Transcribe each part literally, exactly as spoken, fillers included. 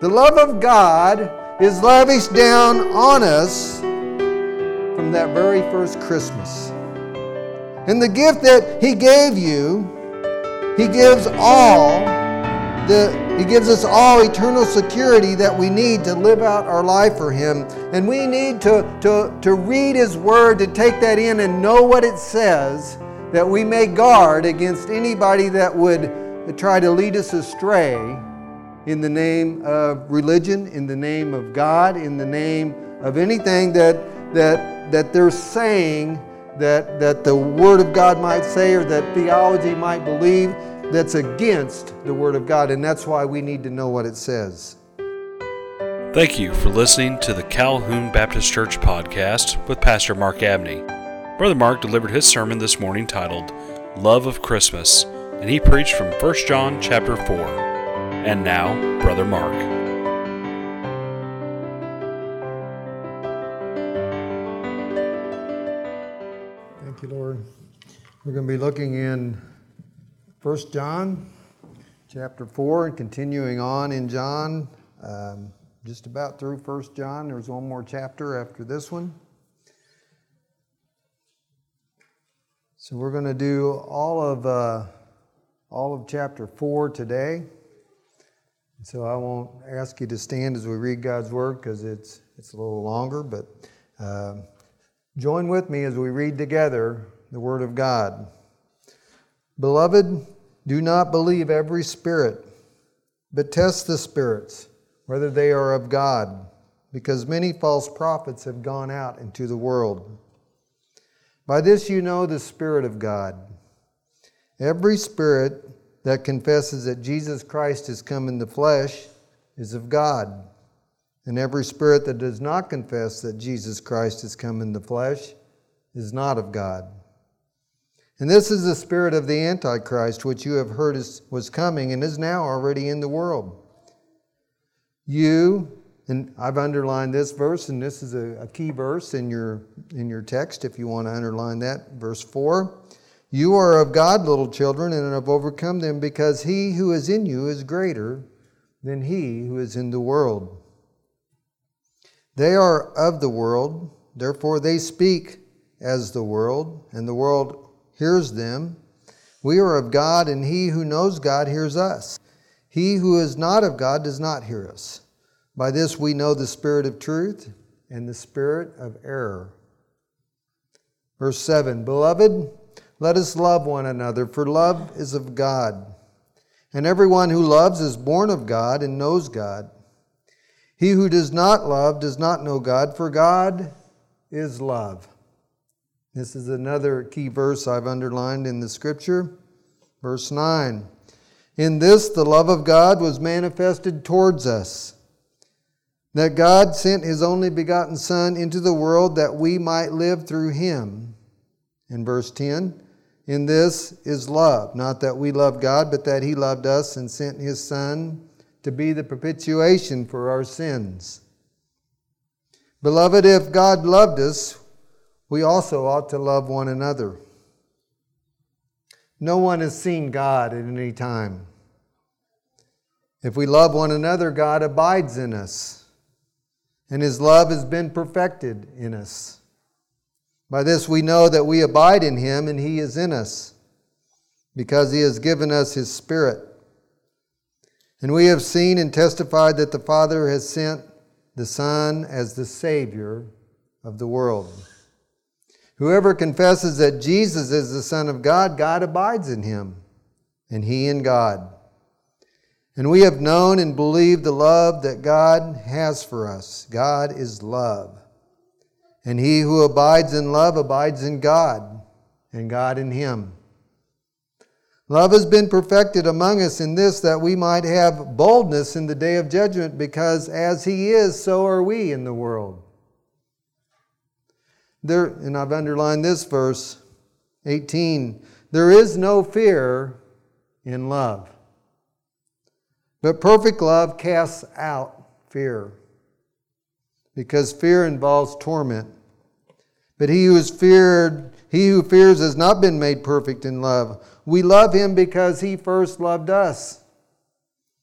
The love of God is lavished down on us from that very first Christmas. And the gift that He gave you, He gives all the He gives us all eternal security that we need to live out our life for Him. And we need to, to, to read His Word, to take that in and know what it says, that we may guard against anybody that would try to lead us astray in the name of religion, in the name of God, in the name of anything that that that they're saying that, that the Word of God might say or that theology might believe that's against the Word of God. And that's why we need to know what it says. Thank you for listening to the Calhoun Baptist Church podcast with Pastor Mark Abney. Brother Mark delivered his sermon this morning titled Love of Christmas, and he preached from First John chapter four. And now, Brother Mark. Thank you, Lord. We're going to be looking in First John chapter four and continuing on in John, um, just about through First John. There's one more chapter after this one. So we're going to do all of uh, all of chapter four today. So I won't ask you to stand as we read God's Word because it's it's a little longer, but uh, join with me as we read together the Word of God. Beloved, do not believe every spirit, but test the spirits, whether they are of God, because many false prophets have gone out into the world. By this you know the Spirit of God. Every spirit that confesses that Jesus Christ has come in the flesh is of God. And every spirit that does not confess that Jesus Christ has come in the flesh is not of God. And this is the spirit of the Antichrist, which you have heard is, was coming and is now already in the world. You, and I've underlined this verse, and this is a, a key verse in your, in your text if you want to underline that, verse four. You are of God, little children, and have overcome them, because he who is in you is greater than he who is in the world. They are of the world, therefore they speak as the world, and the world hears them. We are of God, and he who knows God hears us. He who is not of God does not hear us. By this we know the spirit of truth and the spirit of error. Verse seven, Beloved, let us love one another, for love is of God. And everyone who loves is born of God and knows God. He who does not love does not know God, for God is love. This is another key verse I've underlined in the Scripture. Verse nine. In this the love of God was manifested towards us, that God sent His only begotten Son into the world that we might live through Him. In verse ten. In this is love, not that we love God, but that He loved us and sent His Son to be the propitiation for our sins. Beloved, if God loved us, we also ought to love one another. No one has seen God at any time. If we love one another, God abides in us, and His love has been perfected in us. By this we know that we abide in Him and He is in us, because He has given us His Spirit. And we have seen and testified that the Father has sent the Son as the Savior of the world. Whoever confesses that Jesus is the Son of God, God abides in him, and he in God. And we have known and believed the love that God has for us. God is love. And he who abides in love abides in God, and God in him. Love has been perfected among us in this, that we might have boldness in the day of judgment, because as he is, so are we in the world. There, and I've underlined this verse, eighteen. There is no fear in love, but perfect love casts out fear, because fear involves torment. But he who is feared, he who fears has not been made perfect in love. We love him because he first loved us.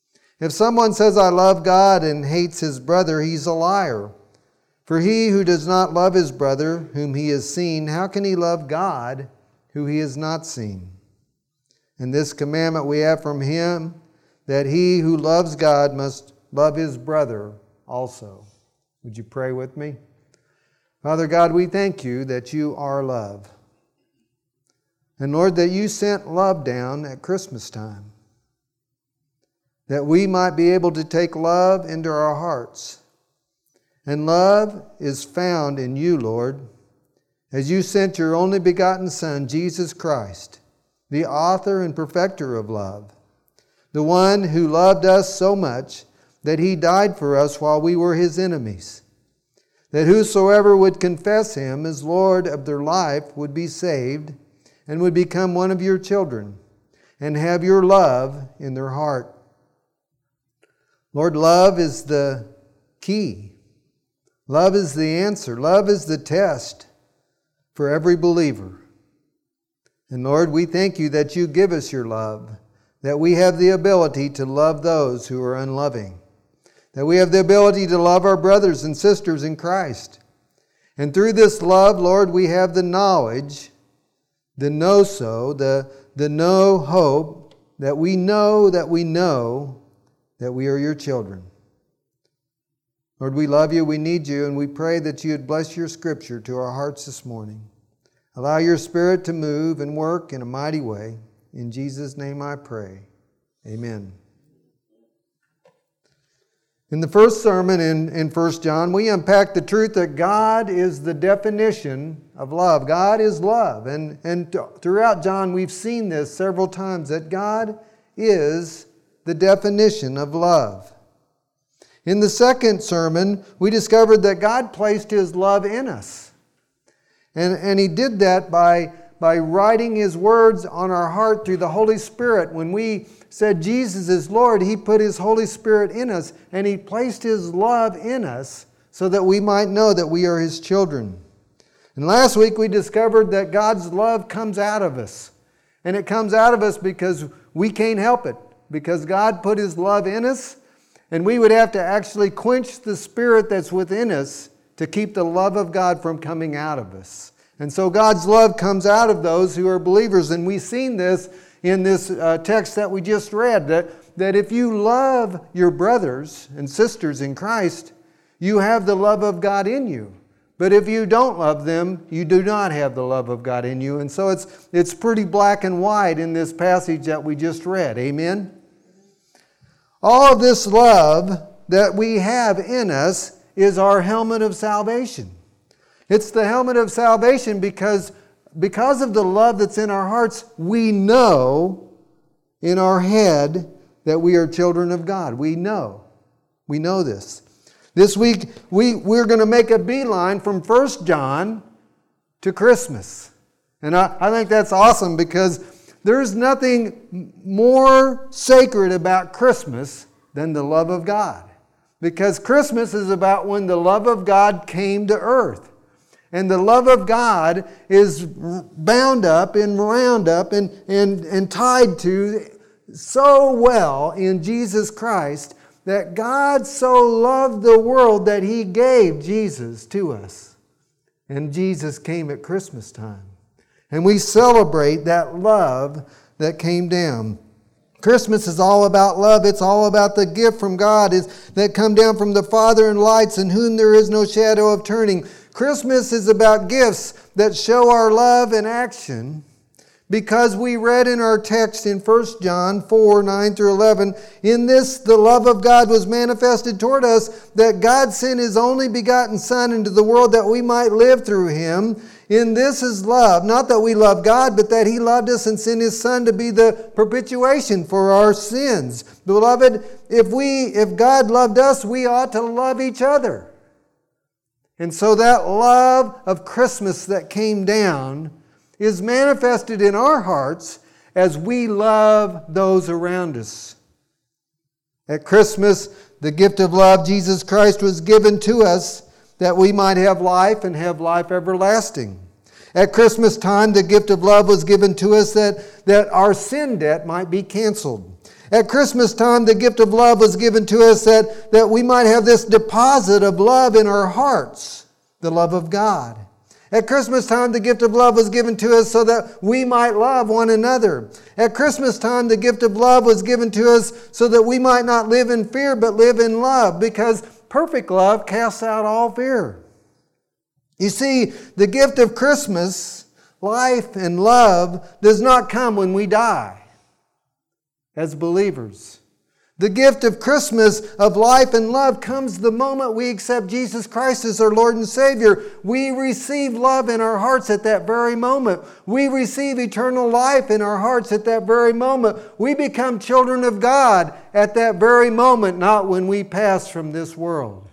If someone says, I love God and hates his brother, he's a liar. For he who does not love his brother, whom he has seen, how can he love God, who he has not seen? And this commandment we have from him, that he who loves God must love his brother also. Would you pray with me? Father God, we thank you that you are love. And Lord, that you sent love down at Christmas time, that we might be able to take love into our hearts. And love is found in you, Lord, as you sent your only begotten Son, Jesus Christ, the author and perfecter of love, the one who loved us so much that he died for us while we were his enemies, that whosoever would confess him as Lord of their life would be saved and would become one of your children and have your love in their heart. Lord, love is the key. Love is the answer. Love is the test for every believer. And Lord, we thank you that you give us your love, that we have the ability to love those who are unloving, that we have the ability to love our brothers and sisters in Christ. And through this love, Lord, we have the knowledge, the know-so, the, the know hope, that we know that we know that we are your children. Lord, we love you, we need you, and we pray that you would bless your scripture to our hearts this morning. Allow your Spirit to move and work in a mighty way. In Jesus' name I pray. Amen. In the first sermon in, in First John, we unpack the truth that God is the definition of love. God is love. And, and throughout John, we've seen this several times, that God is the definition of love. In the second sermon, we discovered that God placed his love in us. And, and he did that by, by writing his words on our heart through the Holy Spirit. When we said Jesus is Lord, he put his Holy Spirit in us, and he placed his love in us so that we might know that we are his children. And last week we discovered that God's love comes out of us. And it comes out of us because we can't help it. Because God put his love in us, and we would have to actually quench the spirit that's within us to keep the love of God from coming out of us. And so God's love comes out of those who are believers. And we've seen this in this uh, text that we just read, that, that if you love your brothers and sisters in Christ, you have the love of God in you. But if you don't love them, you do not have the love of God in you. And so it's, it's pretty black and white in this passage that we just read. Amen? All of this love that we have in us is our helmet of salvation. It's the helmet of salvation because, because of the love that's in our hearts, we know in our head that we are children of God. We know. We know this. This week, we, we're going to make a beeline from First John to Christmas. And I, I think that's awesome because there's nothing more sacred about Christmas than the love of God. Because Christmas is about when the love of God came to earth. And the love of God is bound up and wound up and, and, and tied to so well in Jesus Christ that God so loved the world that he gave Jesus to us. And Jesus came at Christmas time. And we celebrate that love that came down. Christmas is all about love. It's all about the gift from God is, that come down from the Father in lights, in whom there is no shadow of turning. Christmas is about gifts that show our love in action, because we read in our text in First John four, nine through eleven, in this the love of God was manifested toward us, that God sent his only begotten Son into the world that we might live through him. In this is love, not that we love God, but that he loved us and sent his Son to be the propitiation for our sins. Beloved, if we, if God loved us, we ought to love each other. And so that love of Christmas that came down is manifested in our hearts as we love those around us. At Christmas, the gift of love, Jesus Christ, was given to us that we might have life and have life everlasting. At Christmas time, the gift of love was given to us that, that our sin debt might be canceled. At Christmas time, the gift of love was given to us that, that we might have this deposit of love in our hearts, the love of God. At Christmas time, the gift of love was given to us so that we might love one another. At Christmas time, the gift of love was given to us so that we might not live in fear, but live in love, because perfect love casts out all fear. You see, the gift of Christmas, life and love, does not come when we die as believers. The gift of Christmas of life and love comes the moment we accept Jesus Christ as our Lord and Savior. We receive love in our hearts at that very moment. We receive eternal life in our hearts at that very moment. We become children of God at that very moment, not when we pass from this world.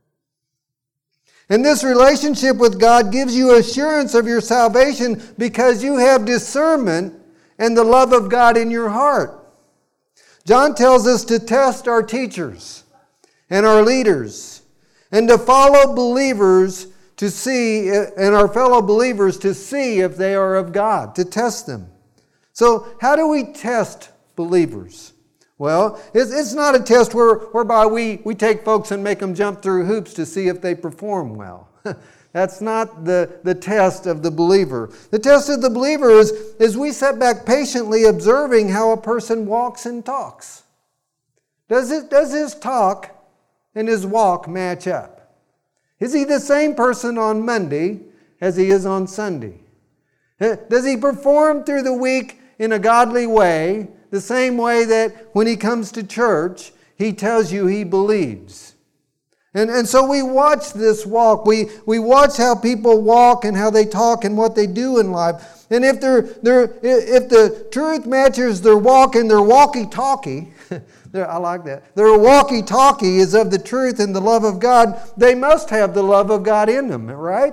And this relationship with God gives you assurance of your salvation because you have discernment and the love of God in your heart. John tells us to test our teachers and our leaders and to follow believers to see, and our fellow believers to see if they are of God, to test them. So how do we test believers? Well, it's, it's not a test where, whereby we, we take folks and make them jump through hoops to see if they perform well. That's not the, the test of the believer. The test of the believer is, is we sit back patiently observing how a person walks and talks. Does, it, does his talk and his walk match up? Is he the same person on Monday as he is on Sunday? Does he perform through the week in a godly way, the same way that when he comes to church, he tells you he believes? And, and so we watch this walk. We, we watch how people walk and how they talk and what they do in life. And if they're, they're, if the truth matches their walk and their walkie-talkie, I like that, their walkie-talkie is of the truth and the love of God, they must have the love of God in them, right?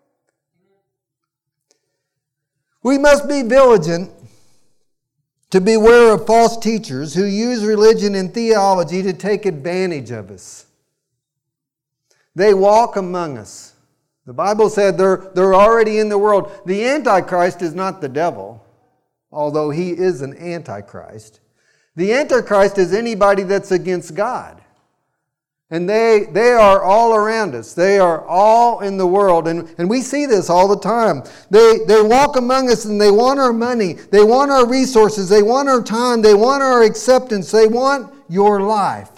We must be vigilant to beware of false teachers who use religion and theology to take advantage of us. They walk among us. The Bible said they're, they're already in the world. The Antichrist is not the devil, although he is an Antichrist. The Antichrist is anybody that's against God. And they, they are all around us. They are all in the world. And, and we see this all the time. They, they walk among us and they want our money. They want our resources. They want our time. They want our acceptance. They want your life.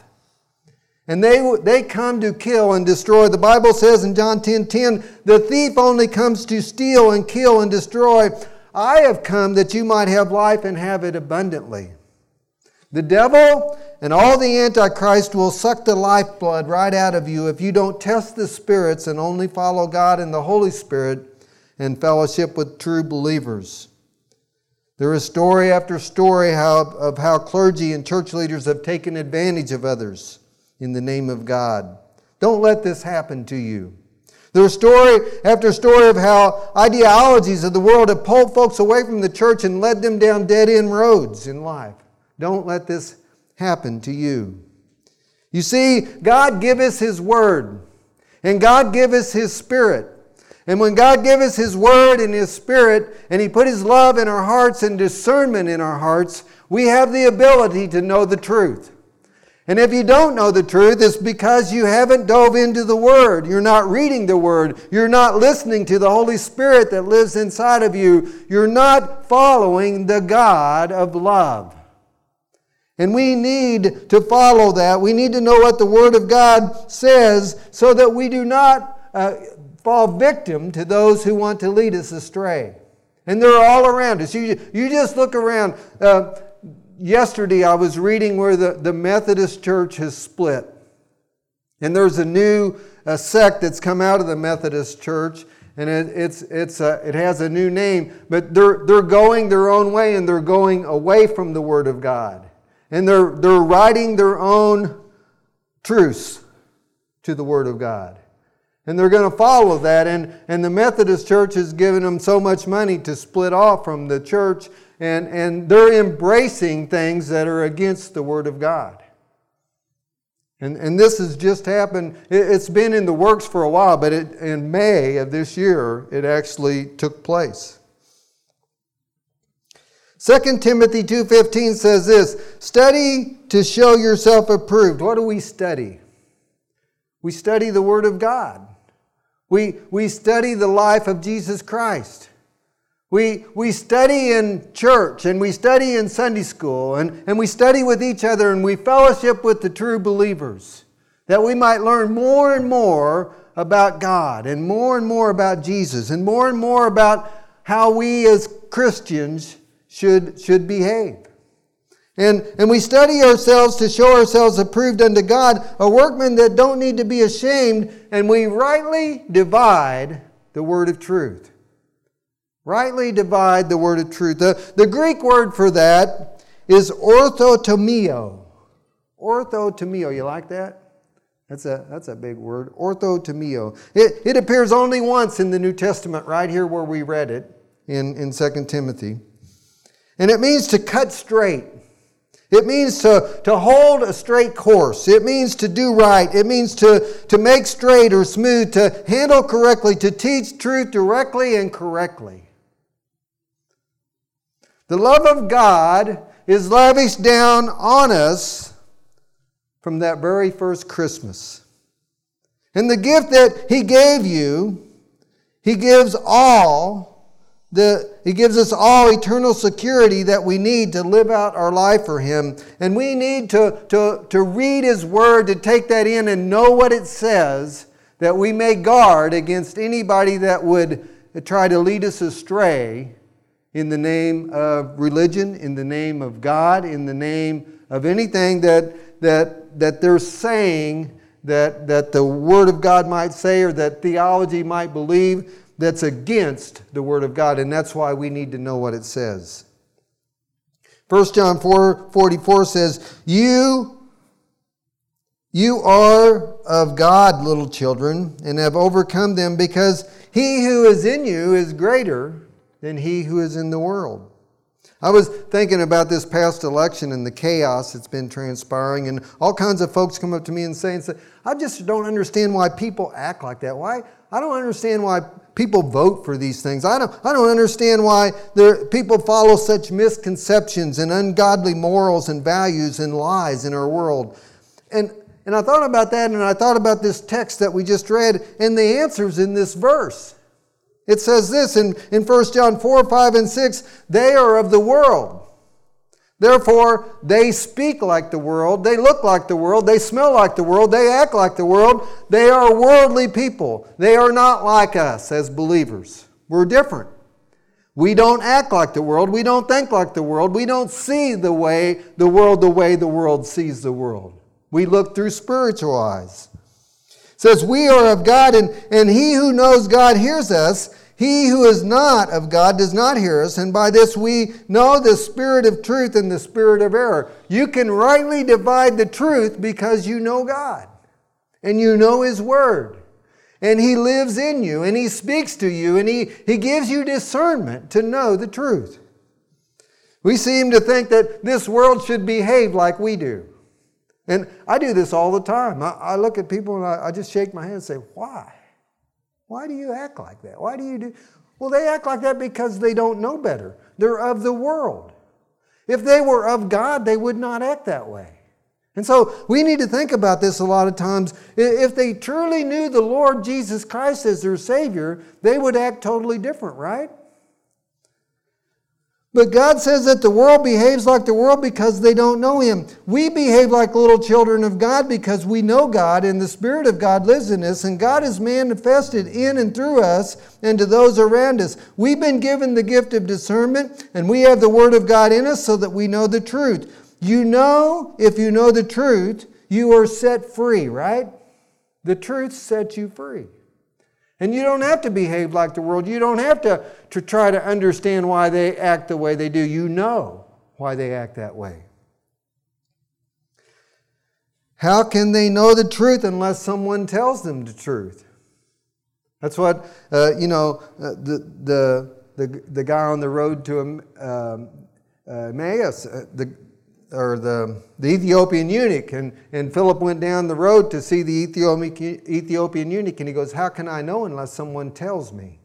And they, they come to kill and destroy. The Bible says in John ten ten, the thief only comes to steal and kill and destroy. I have come that you might have life and have it abundantly. The devil and all the Antichrist will suck the lifeblood right out of you if you don't test the spirits and only follow God and the Holy Spirit and fellowship with true believers. There is story after story how, of how clergy and church leaders have taken advantage of others in the name of God. Don't let this happen to you. There's story after story of how ideologies of the world have pulled folks away from the church and led them down dead-end roads in life. Don't let this happen to you. You see, God give us His Word, and God give us His Spirit. And when God give us His Word and His Spirit, and He put His love in our hearts and discernment in our hearts, we have the ability to know the truth. And if you don't know the truth, it's because you haven't dove into the Word. You're not reading the Word. You're not listening to the Holy Spirit that lives inside of you. You're not following the God of love. And we need to follow that. We need to know what the Word of God says so that we do not uh, fall victim to those who want to lead us astray. And they're all around us. You, you just look around. Uh, Yesterday I was reading where the, the Methodist Church has split. And there's a new a sect that's come out of the Methodist Church. And it, it's, it's a, it has a new name. But they're, they're going their own way and they're going away from the Word of God. And they're, they're writing their own truths to the Word of God. And they're going to follow that. And, and the Methodist Church has given them so much money to split off from the church. And, and they're embracing things that are against the Word of God. And, and this has just happened. It, it's been in the works for a while, but it, in May of this year, it actually took place. Second Timothy two fifteen says this, study to show yourself approved. What do we study? We study the Word of God. We, we study the life of Jesus Christ. We, we study in church and we study in Sunday school and, and we study with each other and we fellowship with the true believers, that we might learn more and more about God and more and more about Jesus and more and more about how we as Christians should, should behave. And, and we study ourselves to show ourselves approved unto God, a workman that don't need to be ashamed, and we rightly divide the word of truth. Rightly divide the word of truth. The, the Greek word for that is orthotomeo. Orthotomeo, you like that? That's a, that's a big word. Orthotomeo. It, it appears only once in the New Testament, right here where we read it in, in Second Timothy. And it means to cut straight. It means to, to hold a straight course. It means to do right. It means to, to make straight or smooth, to handle correctly, to teach truth directly and correctly. The love of God is lavished down on us from that very first Christmas. And the gift that He gave you, He gives all The, he gives us all eternal security that we need to live out our life for Him. And we need to, to, to read His Word, to take that in and know what it says, that we may guard against anybody that would try to lead us astray in the name of religion, in the name of God, in the name of anything that, that, that they're saying that, that the Word of God might say or that theology might believe, that's against the Word of God, and that's why we need to know what it says. First John four forty-four says, You, you are of God, little children, and have overcome them, because He who is in you is greater than he who is in the world. I was thinking about this past election and the chaos that's been transpiring, and all kinds of folks come up to me and say, and say I just don't understand why people act like that. Why? I don't understand why people vote for these things. I don't, I don't understand why there, people follow such misconceptions and ungodly morals and values and lies in our world. And, and I thought about that, and I thought about this text that we just read, and the answer's in this verse. It says this in, in First John four, five, and six, they are of the world. Therefore, they speak like the world, they look like the world, they smell like the world, they act like the world. They are worldly people. They are not like us as believers. We're different. We don't act like the world. We don't think like the world. We don't see the way the world the way the world sees the world. We look through spiritual eyes. It says, we are of God, and, and he who knows God hears us. He who is not of God does not hear us, and by this we know the spirit of truth and the spirit of error. You can rightly divide the truth because you know God, and you know His Word, and He lives in you, and He speaks to you, and He, he gives you discernment to know the truth. We seem to think that this world should behave like we do. And I do this all the time. I, I look at people and I, I just shake my head and say, why? Why do you act like that? Why do you do? Well, they act like that because they don't know better. They're of the world. If they were of God, they would not act that way. And so we need to think about this a lot of times. If they truly knew the Lord Jesus Christ as their Savior, they would act totally different, right? But God says that the world behaves like the world because they don't know Him. We behave like little children of God because we know God, and the Spirit of God lives in us, and God is manifested in and through us and to those around us. We've been given the gift of discernment, and we have the Word of God in us so that we know the truth. You know, if you know the truth, you are set free, right? The truth sets you free. And you don't have to behave like the world. You don't have to, to try to understand why they act the way they do. You know why they act that way. How can they know the truth unless someone tells them the truth? That's what, uh, you know, uh, the, the, the, the guy on the road to um, uh, Emmaus, uh, the or the, the Ethiopian eunuch, and, and Philip went down the road to see the Ethiopian, Ethiopian eunuch, and he goes, how can I know unless someone tells me?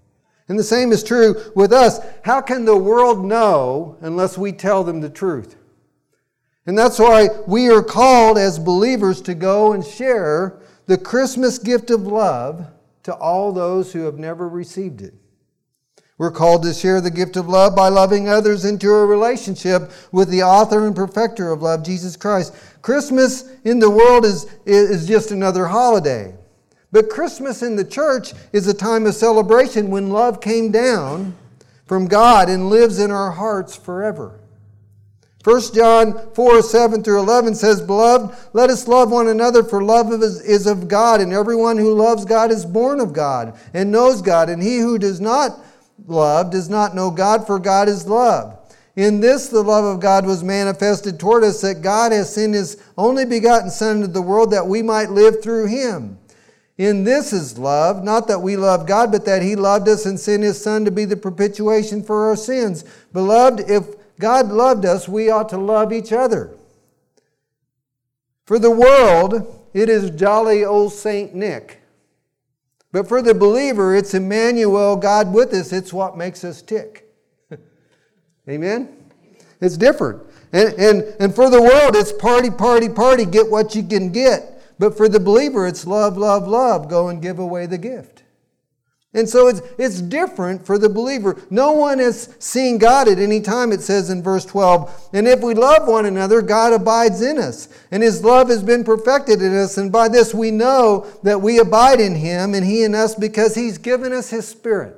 And the same is true with us. How can the world know unless we tell them the truth? And that's why we are called as believers to go and share the Christmas gift of love to all those who have never received it. We're called to share the gift of love by loving others into a relationship with the author and perfecter of love, Jesus Christ. Christmas in the world is, is just another holiday. But Christmas in the church is a time of celebration when love came down from God and lives in our hearts forever. First John four, seven through eleven says, Beloved, let us love one another, for love is of God, and everyone who loves God is born of God and knows God. And he who does not love does not know God, for God is love. In this the love of God was manifested toward us, that God has sent His only begotten Son into the world that we might live through Him. In this is love, not that we love God, but that He loved us and sent His Son to be the propitiation for our sins. Beloved, if God loved us, we ought to love each other. For the world, it is jolly old Saint Nick. But for the believer, it's Emmanuel, God with us. It's what makes us tick. Amen? It's different. And, and, and for the world, it's party, party, party. Get what you can get. But for the believer, it's love, love, love. Go and give away the gift. And so it's, it's different for the believer. No one has seen God at any time, it says in verse twelve. And if we love one another, God abides in us. And His love has been perfected in us. And by this we know that we abide in Him and He in us, because He's given us His Spirit.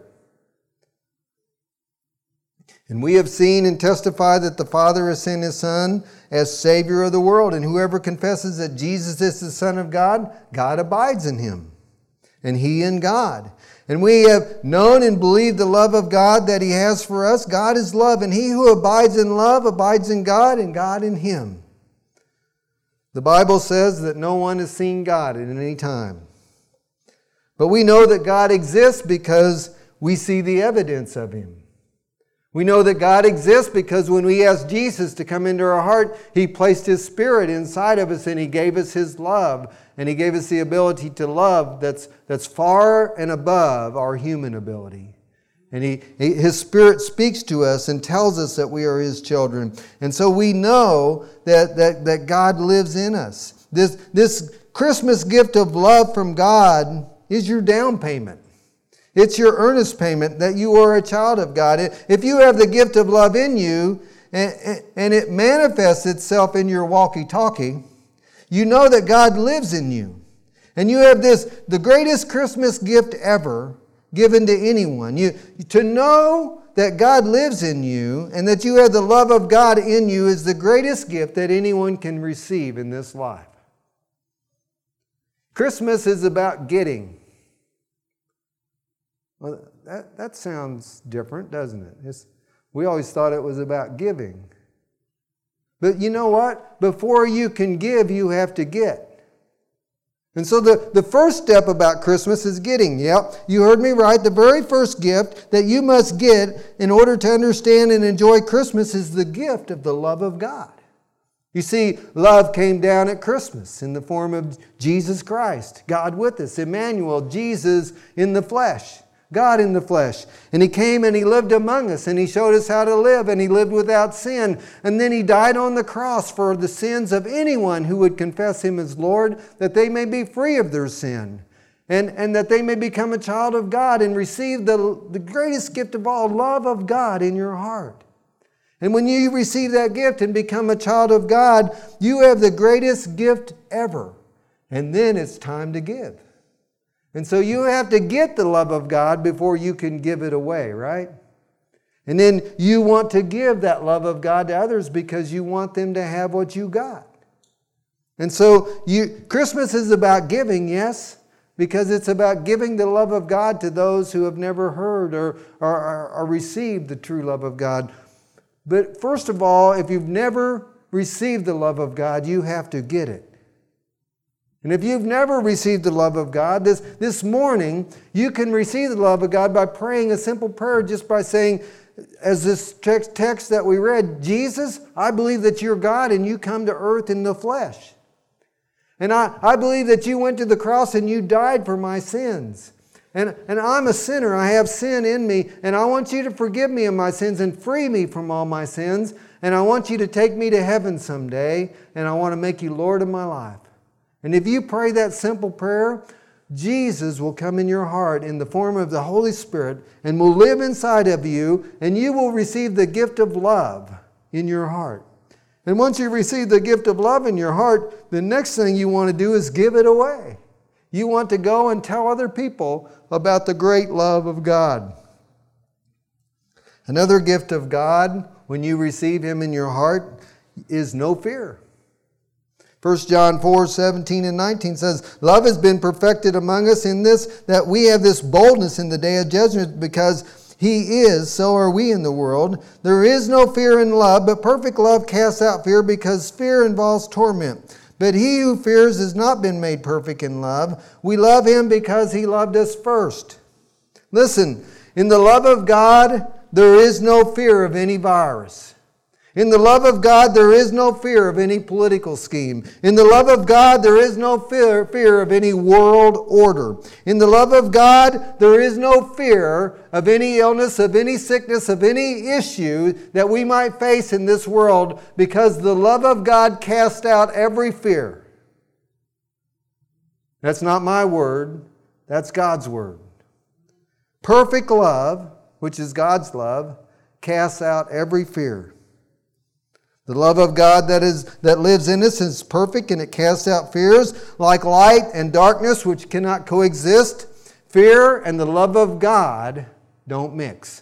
And we have seen and testified that the Father has sent His Son as Savior of the world. And whoever confesses that Jesus is the Son of God, God abides in Him, and He in God. And we have known and believed the love of God that He has for us. God is love, and he who abides in love abides in God, and God in him. The Bible says that no one has seen God at any time. But we know that God exists because we see the evidence of Him. We know that God exists because when we asked Jesus to come into our heart, He placed His Spirit inside of us, and He gave us His love. And He gave us the ability to love that's, that's far and above our human ability. And he, he, His Spirit speaks to us and tells us that we are His children. And so we know that, that, that God lives in us. This, this Christmas gift of love from God is your down payment. It's your earnest payment that you are a child of God. If you have the gift of love in you, and, and it manifests itself in your walkie-talkie, you know that God lives in you. And you have this, the greatest Christmas gift ever given to anyone. You, to know that God lives in you and that you have the love of God in you is the greatest gift that anyone can receive in this life. Christmas is about getting. Well, that, that sounds different, doesn't it? It's, we always thought it was about giving. But you know what? Before you can give, you have to get. And so the, the first step about Christmas is getting. Yep, you heard me right. The very first gift that you must get in order to understand and enjoy Christmas is the gift of the love of God. You see, love came down at Christmas in the form of Jesus Christ, God with us, Emmanuel, Jesus in the flesh. God in the flesh. And He came and He lived among us, and He showed us how to live, and He lived without sin. And then He died on the cross for the sins of anyone who would confess Him as Lord, that they may be free of their sin. And, and that they may become a child of God and receive the, the greatest gift of all, love of God in your heart. And when you receive that gift and become a child of God, you have the greatest gift ever. And then it's time to give. And so you have to get the love of God before you can give it away, right? And then you want to give that love of God to others because you want them to have what you got. And so you, Christmas is about giving, yes, because it's about giving the love of God to those who have never heard or, or, or, or received the true love of God. But first of all, if you've never received the love of God, you have to get it. And if you've never received the love of God, this, this morning, you can receive the love of God by praying a simple prayer, just by saying, as this text, text that we read, Jesus, I believe that you're God and you come to earth in the flesh. And I, I believe that you went to the cross and you died for my sins. And, and I'm a sinner. I have sin in me. And I want you to forgive me of my sins and free me from all my sins. And I want you to take me to heaven someday. And I want to make you Lord of my life. And if you pray that simple prayer, Jesus will come in your heart in the form of the Holy Spirit and will live inside of you. And you will receive the gift of love in your heart. And once you receive the gift of love in your heart, the next thing you want to do is give it away. You want to go and tell other people about the great love of God. Another gift of God, when you receive Him in your heart, is no fear. First John four, seventeen and nineteen says, love has been perfected among us in this, that we have this boldness in the day of judgment, because He is, so are we in the world. There is no fear in love, but perfect love casts out fear, because fear involves torment. But he who fears has not been made perfect in love. We love Him because He loved us first. Listen, in the love of God, there is no fear of any virus. In the love of God, there is no fear of any political scheme. In the love of God, there is no fear, fear of any world order. In the love of God, there is no fear of any illness, of any sickness, of any issue that we might face in this world, because the love of God casts out every fear. That's not my word. That's God's word. Perfect love, which is God's love, casts out every fear. The love of God that is that lives in us is perfect, and it casts out fears. Like light and darkness, which cannot coexist, fear and the love of God don't mix.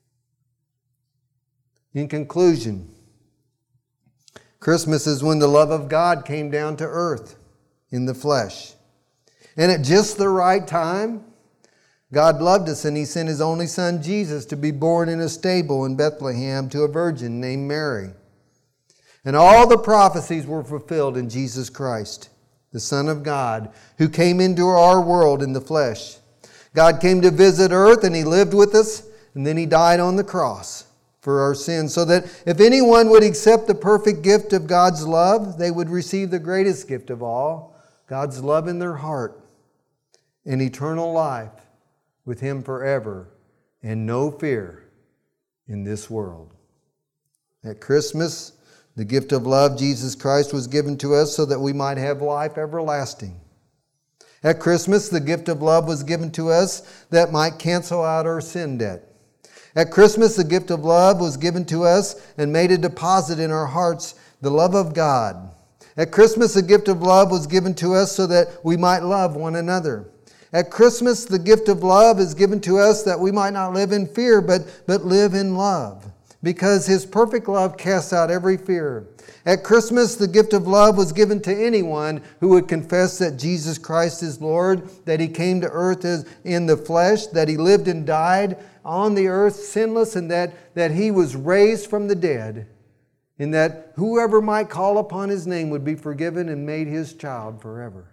In conclusion, Christmas is when the love of God came down to earth in the flesh. And at just the right time, God loved us, and He sent His only Son Jesus to be born in a stable in Bethlehem to a virgin named Mary. And all the prophecies were fulfilled in Jesus Christ, the Son of God, who came into our world in the flesh. God came to visit earth, and He lived with us, and then He died on the cross for our sins, so that if anyone would accept the perfect gift of God's love, they would receive the greatest gift of all, God's love in their heart, and eternal life with Him forever, and no fear in this world. At Christmas, the gift of love, Jesus Christ, was given to us so that we might have life everlasting. At Christmas, the gift of love was given to us that might cancel out our sin debt. At Christmas, the gift of love was given to us and made a deposit in our hearts, the love of God. At Christmas, the gift of love was given to us so that we might love one another. At Christmas, the gift of love is given to us that we might not live in fear, but, but live in love, because His perfect love casts out every fear. At Christmas, the gift of love was given to anyone who would confess that Jesus Christ is Lord, that He came to earth as in the flesh, that He lived and died on the earth sinless, and that, that He was raised from the dead, and that whoever might call upon His name would be forgiven and made His child forever.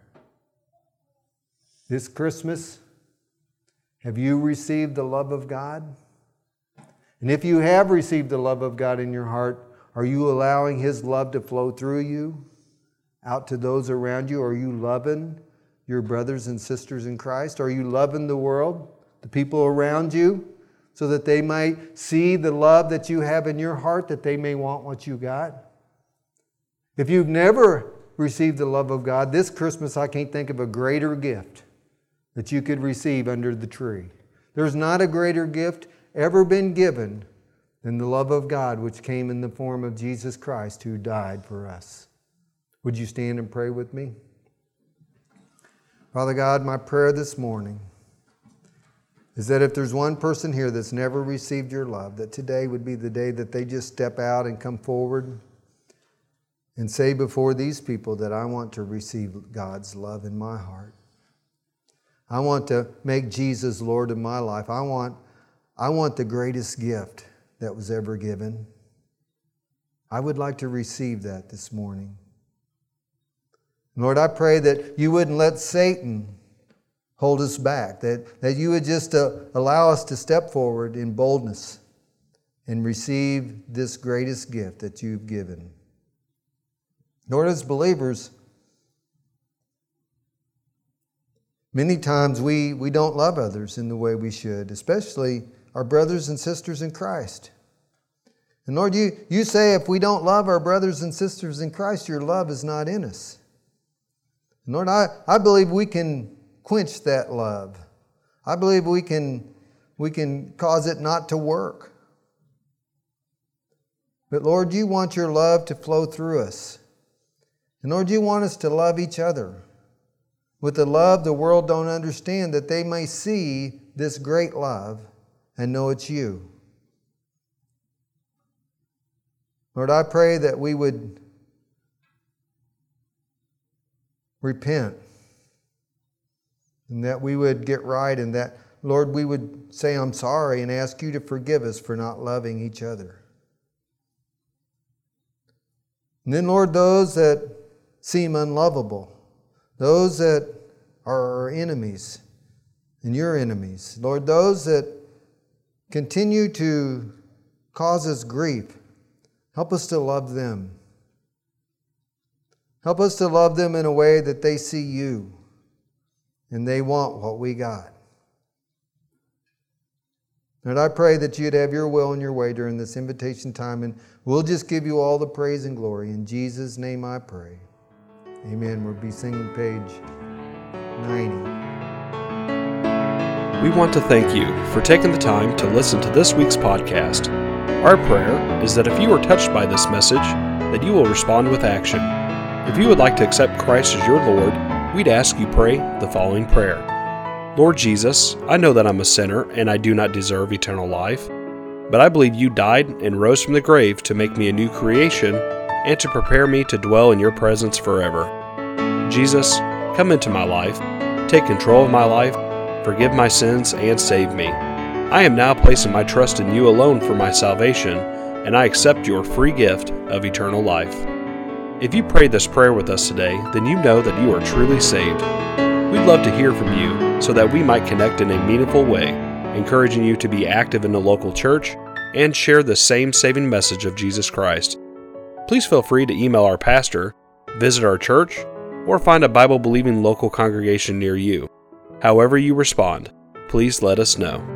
This Christmas, have you received the love of God? And if you have received the love of God in your heart, are you allowing His love to flow through you out to those around you? Are you loving your brothers and sisters in Christ? Are you loving the world, the people around you, so that they might see the love that you have in your heart, that they may want what you got? If you've never received the love of God, this Christmas I can't think of a greater gift that you could receive under the tree. There's not a greater gift ever been given than the love of God, which came in the form of Jesus Christ, who died for us. Would you stand and pray with me? Father God, my prayer this morning is that if there's one person here that's never received your love, that today would be the day that they just step out and come forward and say before these people that I want to receive God's love in my heart. I want to make Jesus Lord of my life. I want, I want the greatest gift that was ever given. I would like to receive that this morning. Lord, I pray that you wouldn't let Satan hold us back, that, that you would just uh, allow us to step forward in boldness and receive this greatest gift that you've given. Lord, as believers, Many times we, we don't love others in the way we should, especially our brothers and sisters in Christ. And Lord, you, you say if we don't love our brothers and sisters in Christ, your love is not in us. And Lord, I, I believe we can quench that love. I believe we can, we can cause it not to work. But Lord, you want your love to flow through us. And Lord, you want us to love each other with the love the world don't understand, that they may see this great love and know it's you. Lord, I pray that we would repent and that we would get right, and that, Lord, we would say, I'm sorry, and ask you to forgive us for not loving each other. And then, Lord, those that seem unlovable, those that are our enemies and your enemies, Lord, those that continue to cause us grief, help us to love them. Help us to love them in a way that they see you and they want what we got. Lord, I pray that you'd have your will and your way during this invitation time, and we'll just give you all the praise and glory. In Jesus' name I pray. Amen. We'll be singing page ninety. We want to thank you for taking the time to listen to this week's podcast. Our prayer is that if you are touched by this message, that you will respond with action. If you would like to accept Christ as your Lord, we'd ask you pray the following prayer. Lord Jesus, I know that I'm a sinner and I do not deserve eternal life, but I believe you died and rose from the grave to make me a new creation and to prepare me to dwell in your presence forever. Jesus, come into my life, take control of my life, forgive my sins, and save me. I am now placing my trust in you alone for my salvation, and I accept your free gift of eternal life. If you prayed this prayer with us today, then you know that you are truly saved. We'd love to hear from you so that we might connect in a meaningful way, encouraging you to be active in the local church and share the same saving message of Jesus Christ. Please feel free to email our pastor, visit our church, or find a Bible-believing local congregation near you. However you respond, please let us know.